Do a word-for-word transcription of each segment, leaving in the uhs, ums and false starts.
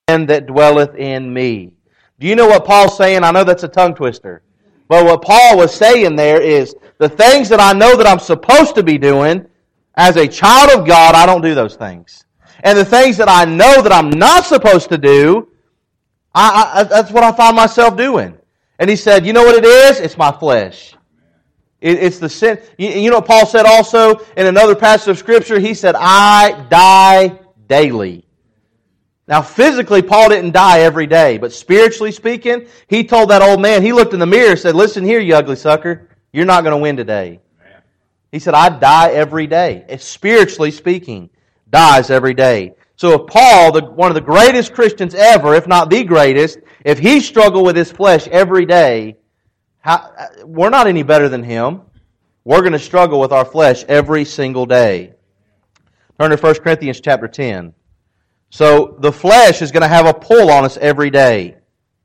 man that dwelleth in me. Do you know what Paul's saying? I know that's a tongue twister. But what Paul was saying there is, the things that I know that I'm supposed to be doing, as a child of God, I don't do those things. And the things that I know that I'm not supposed to do, I, I, that's what I find myself doing. And he said, you know what it is? It's my flesh. It, it's the sin. You, you know what Paul said also in another passage of Scripture? He said, I die daily. Now, physically, Paul didn't die every day, but spiritually speaking, he told that old man, he looked in the mirror and said, listen here, you ugly sucker, you're not going to win today. He said, I die every day. It's spiritually speaking, dies every day. So if Paul, the, one of the greatest Christians ever, if not the greatest, if he struggled with his flesh every day, how, we're not any better than him. We're going to struggle with our flesh every single day. Turn to First Corinthians chapter ten. So the flesh is going to have a pull on us every day.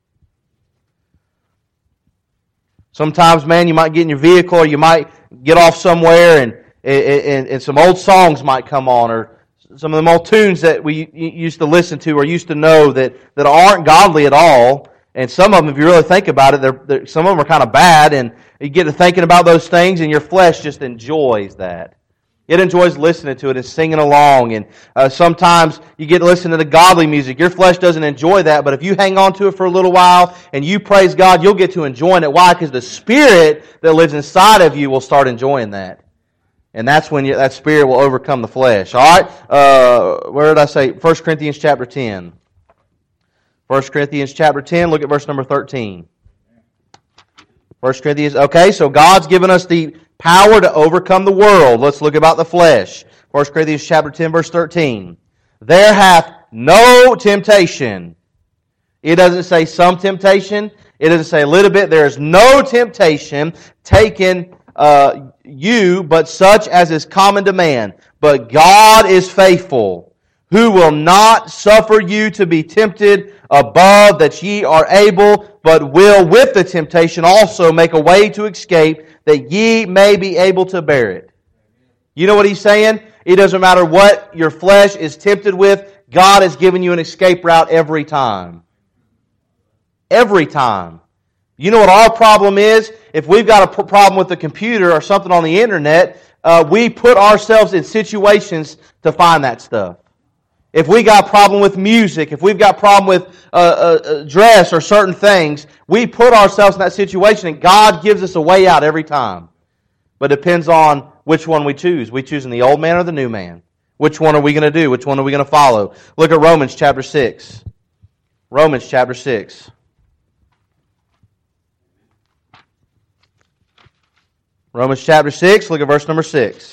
Sometimes, man, you might get in your vehicle or you might get off somewhere and, and, and some old songs might come on, or some of the old tunes that we used to listen to or used to know that, that aren't godly at all. And some of them, if you really think about it, they're, they're, some of them are kind of bad, and you get to thinking about those things and your flesh just enjoys that. It enjoys listening to it and singing along. And uh, sometimes you get to listen to the godly music. Your flesh doesn't enjoy that, but if you hang on to it for a little while and you praise God, you'll get to enjoying it. Why? Because the Spirit that lives inside of you will start enjoying that. And that's when you, that Spirit will overcome the flesh. All right? Uh, where did I say? First Corinthians chapter ten. First Corinthians chapter ten, look at verse number thirteen. First Corinthians, okay, so God's given us the power to overcome the world. Let's look about the flesh. First Corinthians chapter ten, verse thirteen. There hath no temptation. It doesn't say some temptation. It doesn't say a little bit. There is no temptation taken uh, you, but such as is common to man. But God is faithful, who will not suffer you to be tempted above that ye are able, but will with the temptation also make a way to escape, that ye may be able to bear it. You know what he's saying? It doesn't matter what your flesh is tempted with, God has given you an escape route every time. Every time. You know what our problem is? If we've got a problem with the computer or something on the internet, uh, we put ourselves in situations to find that stuff. If we got a problem with music, if we've got a problem with uh, uh, dress or certain things, we put ourselves in that situation, and God gives us a way out every time. But it depends on which one we choose. We choosing the old man or the new man? Which one are we going to do? Which one are we going to follow? Look at Romans chapter six. Romans chapter six. Romans chapter six, look at verse number six.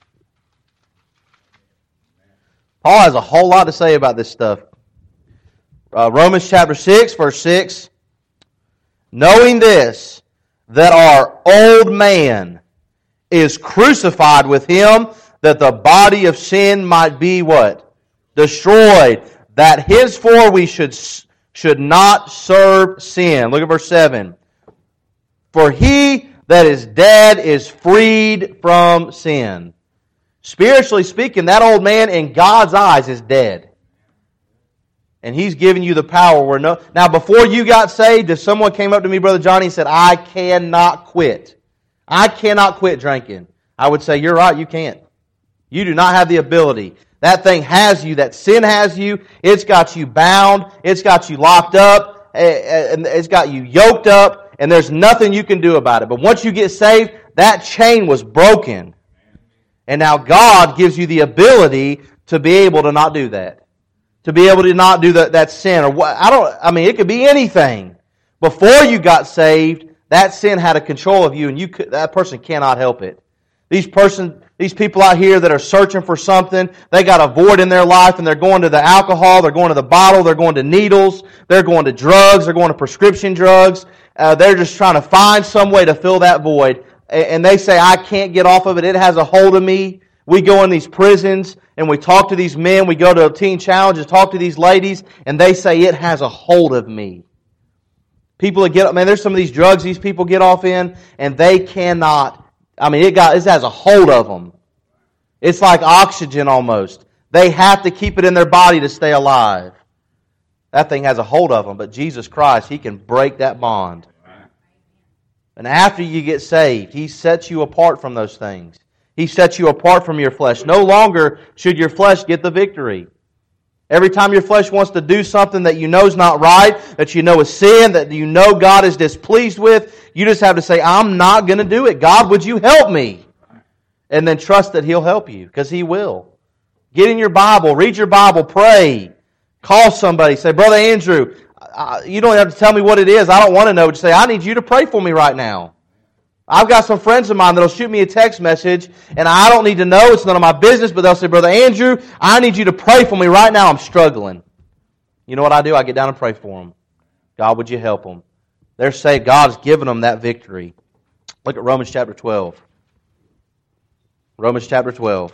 Paul has a whole lot to say about this stuff. Uh, Romans chapter six, verse six. Knowing this, that our old man is crucified with him, that the body of sin might be what? Destroyed. That henceforth we should, should not serve sin. Look at verse seven. For he that is dead is freed from sin. Spiritually speaking, that old man in God's eyes is dead. And He's giving you the power where no... Now, before you got saved, if someone came up to me, Brother Johnny, and said, I cannot quit. I cannot quit drinking. I would say, you're right, you can't. You do not have the ability. That thing has you. That sin has you. It's got you bound. It's got you locked up. And it's got you yoked up. And there's nothing you can do about it. But once you get saved, that chain was broken. And now God gives you the ability to be able to not do that. To be able to not do that, that sin. Or what, I don't, I mean, it could be anything. Before you got saved, that sin had a control of you, and you could, that person cannot help it. These person, these people out here that are searching for something, they got a void in their life, and they're going to the alcohol, they're going to the bottle, they're going to needles, they're going to drugs, they're going to prescription drugs. Uh, they're just trying to find some way to fill that void. And they say, I can't get off of it. It has a hold of me. We go in these prisons and we talk to these men. We go to a teen challenge and talk to these ladies. And they say, it has a hold of me. People that get, man, there's some of these drugs these people get off in. And they cannot, I mean, it got, it has a hold of them. It's like oxygen almost. They have to keep it in their body to stay alive. That thing has a hold of them. But Jesus Christ, He can break that bond. And after you get saved, He sets you apart from those things. He sets you apart from your flesh. No longer should your flesh get the victory. Every time your flesh wants to do something that you know is not right, that you know is sin, that you know God is displeased with, you just have to say, I'm not going to do it. God, would you help me? And then trust that He'll help you, because He will. Get in your Bible, read your Bible, pray. Call somebody, say, Brother Andrew, I, you don't have to tell me what it is. I don't want to know. Just say, I need you to pray for me right now. I've got some friends of mine that'll shoot me a text message, and I don't need to know. It's none of my business, but they'll say, Brother Andrew, I need you to pray for me right now. I'm struggling. You know what I do? I get down and pray for them. God, would you help them? They're saved. God's given them that victory. Look at Romans chapter twelve. Romans chapter twelve.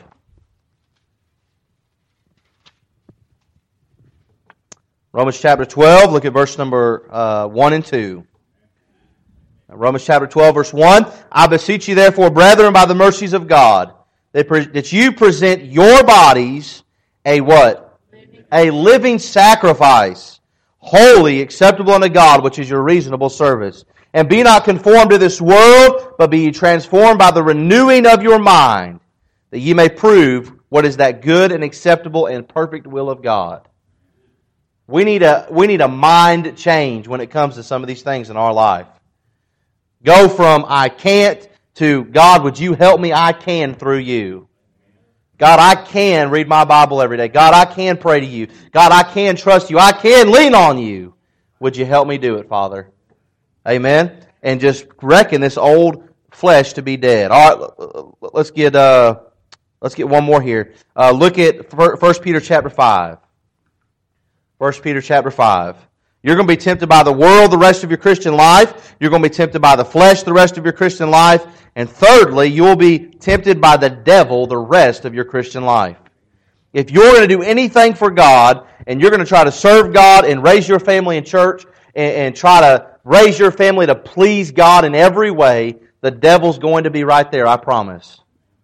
Romans chapter twelve, look at verse number uh, one and two. Romans chapter twelve, verse one. I beseech you therefore, brethren, by the mercies of God, that, pre- that you present your bodies a what? Living. A living sacrifice, holy, acceptable unto God, which is your reasonable service. And be not conformed to this world, but be ye transformed by the renewing of your mind, that ye may prove what is that good and acceptable and perfect will of God. We need a we need a mind change when it comes to some of these things in our life. Go from I can't to God, would you help me? I can through you. God, I can read my Bible every day. God, I can pray to you. God, I can trust you. I can lean on you. Would you help me do it, Father? Amen. And just reckon this old flesh to be dead. All right, let's get uh, let's get one more here. Uh, look at First Peter chapter five. First Peter chapter five. You're going to be tempted by the world the rest of your Christian life. You're going to be tempted by the flesh the rest of your Christian life. And thirdly, you will be tempted by the devil the rest of your Christian life. If you're going to do anything for God, and you're going to try to serve God and raise your family in church, and, and try to raise your family to please God in every way, the devil's going to be right there, I promise.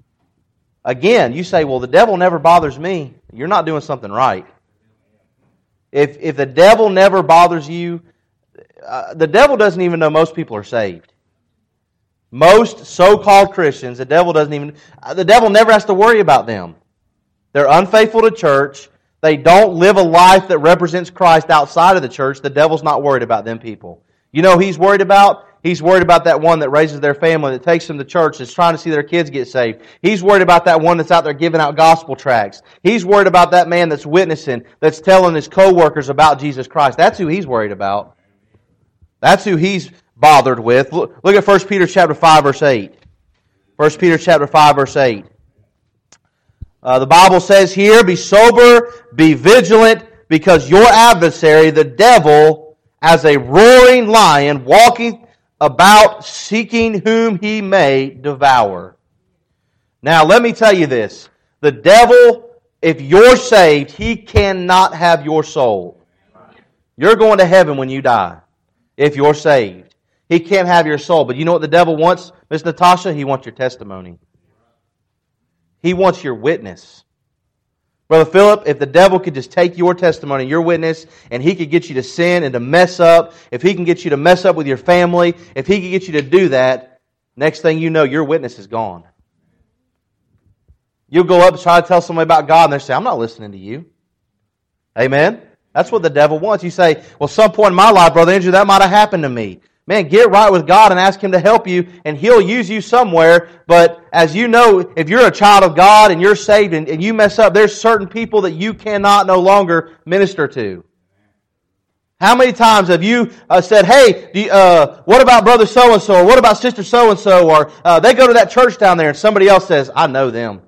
Again, you say, well, the devil never bothers me. You're not doing something right. If if the devil never bothers you, uh, the devil doesn't even know most people are saved. Most so-called Christians, the devil doesn't even, uh, the devil never has to worry about them. They're unfaithful to church. They don't live a life that represents Christ outside of the church. The devil's not worried about them people. You know who he's worried about? He's worried about that one that raises their family, that takes them to church, that's trying to see their kids get saved. He's worried about that one that's out there giving out gospel tracts. He's worried about that man that's witnessing, that's telling his co-workers about Jesus Christ. That's who he's worried about. That's who he's bothered with. Look, look at First Peter chapter five, verse eight. First Peter chapter five, verse eight. Uh, the Bible says here, be sober, be vigilant, because your adversary, the devil, as a roaring lion, walking about seeking whom he may devour. Now, let me tell you this. The devil, if you're saved, he cannot have your soul. You're going to heaven when you die, if you're saved. He can't have your soul. But you know what the devil wants, Miss Natasha? He wants your testimony. He wants your witness. Brother Philip, if the devil could just take your testimony, your witness, and he could get you to sin and to mess up, if he can get you to mess up with your family, if he can get you to do that, next thing you know, your witness is gone. You'll go up and try to tell somebody about God, and they'll say, I'm not listening to you. Amen? That's what the devil wants. You say, well, some point in my life, Brother Andrew, that might have happened to me. Man, get right with God and ask Him to help you, and He'll use you somewhere. But as you know, if you're a child of God and you're saved and, and you mess up, there's certain people that you cannot no longer minister to. How many times have you uh, said, hey, do you, uh, what about brother so-and-so, or what about sister so-and-so, or uh, they go to that church down there, and somebody else says, I know them.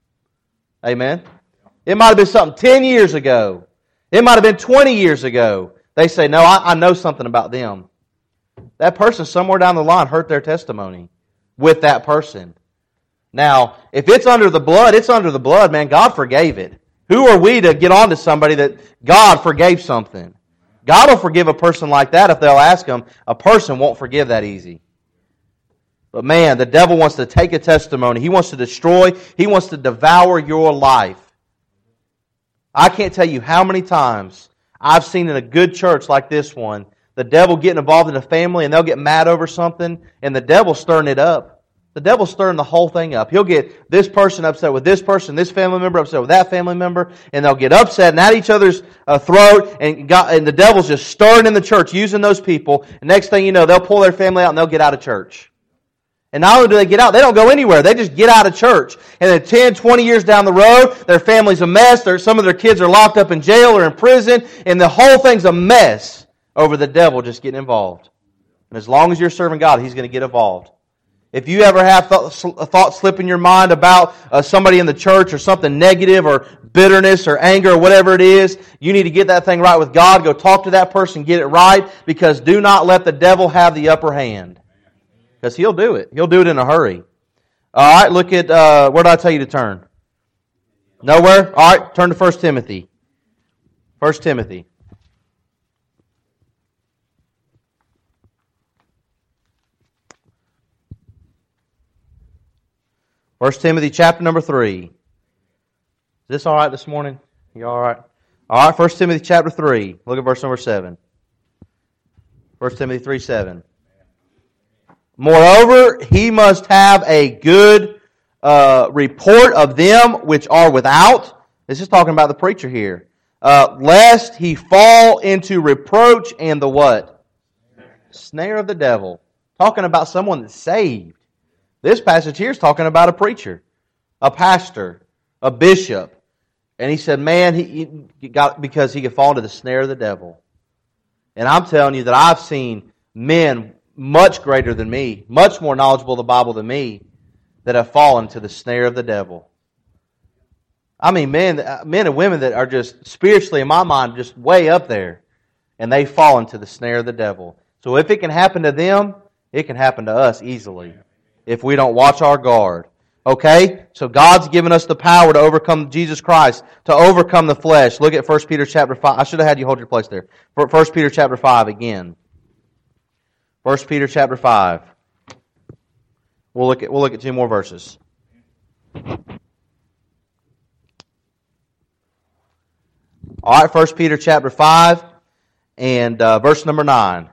Amen? It might have been something ten years ago. It might have been twenty years ago. They say, no, I, I know something about them. That person somewhere down the line hurt their testimony with that person. Now, if it's under the blood, it's under the blood, man. God forgave it. Who are we to get on to somebody that God forgave something? God will forgive a person like that if they'll ask Him. A person won't forgive that easy. But man, the devil wants to take a testimony. He wants to destroy. He wants to devour your life. I can't tell you how many times I've seen in a good church like this one, the devil getting involved in a family and they'll get mad over something and the devil's stirring it up. The devil's stirring the whole thing up. He'll get this person upset with this person, this family member upset with that family member, and they'll get upset and at each other's uh, throat, and, God, and the devil's just stirring in the church, using those people. And next thing you know, they'll pull their family out and they'll get out of church. And not only do they get out, they don't go anywhere. They just get out of church. And then ten, twenty years down the road, their family's a mess. Their, some of their kids are locked up in jail or in prison, and the whole thing's a mess over the devil just getting involved. And as long as you're serving God, He's going to get involved. If you ever have th- a thought slip in your mind about uh, somebody in the church or something negative or bitterness or anger or whatever it is, you need to get that thing right with God. Go talk to that person, get it right, because do not let the devil have the upper hand. Because he'll do it. He'll do it in a hurry. All right, look at, uh, where did I tell you to turn? Nowhere? All right, turn to First Timothy. First Timothy. First Timothy chapter number three. Is this all right this morning? You all right? All right, First Timothy chapter three. Look at verse number seven. First Timothy three seven. Moreover, he must have a good uh, report of them which are without. This is talking about the preacher here. Uh, lest he fall into reproach and the what? Snare of the devil. Talking about someone that's saved. This passage here is talking about a preacher, a pastor, a bishop. And he said, man, he, he got because he could fall into the snare of the devil. And I'm telling you that I've seen men much greater than me, much more knowledgeable of the Bible than me, that have fallen to the snare of the devil. I mean, men, men and women that are just spiritually, in my mind, just way up there. And they fall into the snare of the devil. So if it can happen to them, it can happen to us easily, if we don't watch our guard. Okay? So God's given us the power to overcome Jesus Christ, to overcome the flesh. Look at First Peter chapter five. I should have had you hold your place there. First Peter chapter five again. First Peter chapter five. We'll look at we'll look at two more verses. All right, First Peter chapter five and uh, verse number nine.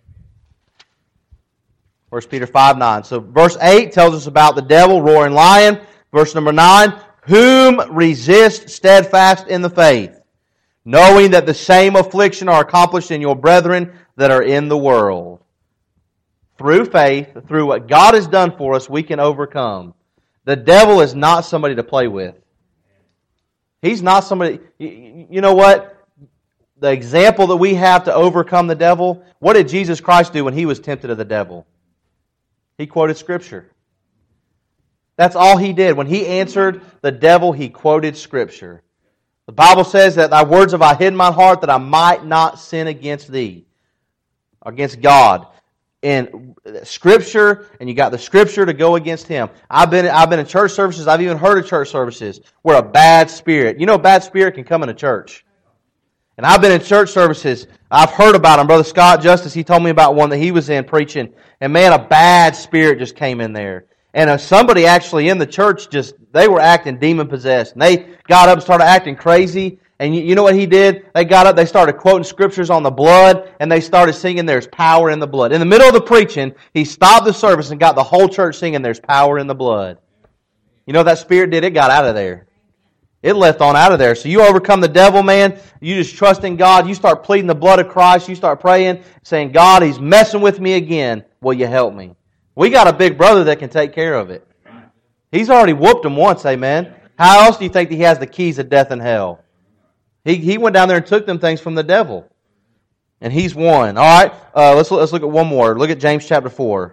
First Peter five nine. So verse eight tells us about the devil, roaring lion. Verse number nine, whom resist steadfast in the faith, knowing that the same affliction are accomplished in your brethren that are in the world. Through faith, through what God has done for us, we can overcome. The devil is not somebody to play with. He's not somebody, you know what? The example that we have to overcome the devil, what did Jesus Christ do when He was tempted of the devil? He quoted Scripture. That's all He did. When He answered the devil, He quoted Scripture. The Bible says that thy words have I hid in my heart that I might not sin against thee, against God. And Scripture, and you got the Scripture to go against Him. I've been I've been in church services, I've even heard of church services where a bad spirit, you know a bad spirit can come in a church. And I've been in church services, I've heard about them. Brother Scott Justice, he told me about one that he was in preaching, and man, a bad spirit just came in there. And uh, somebody actually in the church just, they were acting demon-possessed. And they got up and started acting crazy. And you, you know what he did? They got up, they started quoting scriptures on the blood, and they started singing, there's power in the blood. In the middle of the preaching, he stopped the service and got the whole church singing, there's power in the blood. You know what that spirit did? It got out of there. It left on out of there. So you overcome the devil, man. You just trust in God. You start pleading the blood of Christ. You start praying, saying, God, he's messing with me again. Will you help me? We got a big brother that can take care of it. He's already whooped him once, amen. How else do you think that he has the keys of death and hell? He he went down there and took them things from the devil. And he's won. All right, uh, let's, let's look at one more. Look at James chapter four.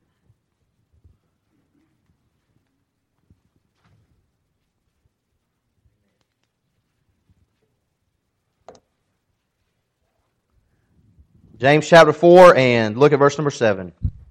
James chapter four, and look at verse number seven.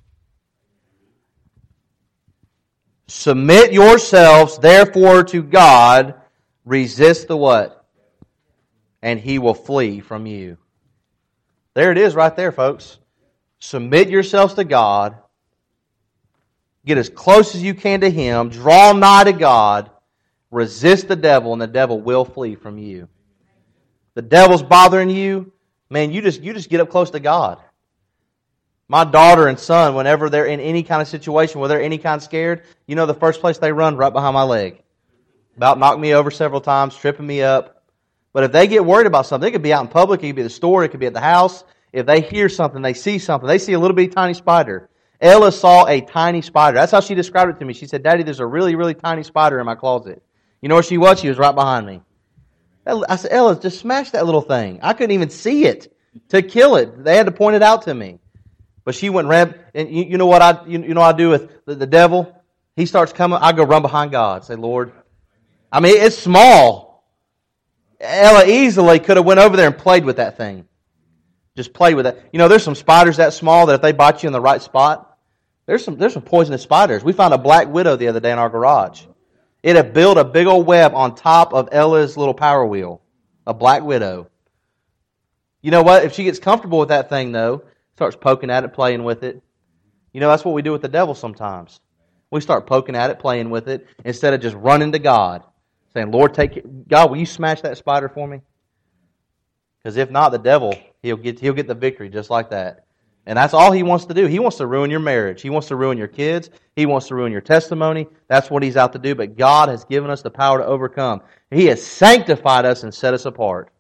Submit yourselves, therefore, to God. Resist the what? And He will flee from you. There it is right there, folks. Submit yourselves to God. Get as close as you can to Him. Draw nigh to God. Resist the devil, and the devil will flee from you. the devil's bothering you, man, you just you just get up close to God. My daughter and son, whenever they're in any kind of situation, where they're any kind of scared, you know the first place they run? Right behind my leg. About knocked me over several times, tripping me up. But if they get worried about something, it could be out in public, it could be at the store, it could be at the house. If they hear something, they see something, they see a little bitty tiny spider. Ella saw a tiny spider. That's how she described it to me. She said, Daddy, there's a really, really tiny spider in my closet. You know where she was? She was right behind me. I said, Ella, just smash that little thing. I couldn't even see it to kill it. They had to point it out to me. But she went and ran, and you, you know what I you, you know what I do with the, the devil? He starts coming, I go run behind God. Say, Lord. I mean, it's small. Ella easily could have went over there and played with that thing. Just play with it. You know, there's some spiders that small that if they bite you in the right spot, there's some there's some poisonous spiders. We found a black widow the other day in our garage. It had built a big old web on top of Ella's little power wheel. A black widow. You know what? If she gets comfortable with that thing, though, starts poking at it, playing with it. You know, that's what we do with the devil sometimes. We start poking at it, playing with it, instead of just running to God. Saying, Lord, take it. God, will you smash that spider for me? Because if not, the devil, he'll get he'll get the victory just like that. And that's all he wants to do. He wants to ruin your marriage. He wants to ruin your kids. He wants to ruin your testimony. That's what he's out to do. But God has given us the power to overcome. He has sanctified us and set us apart.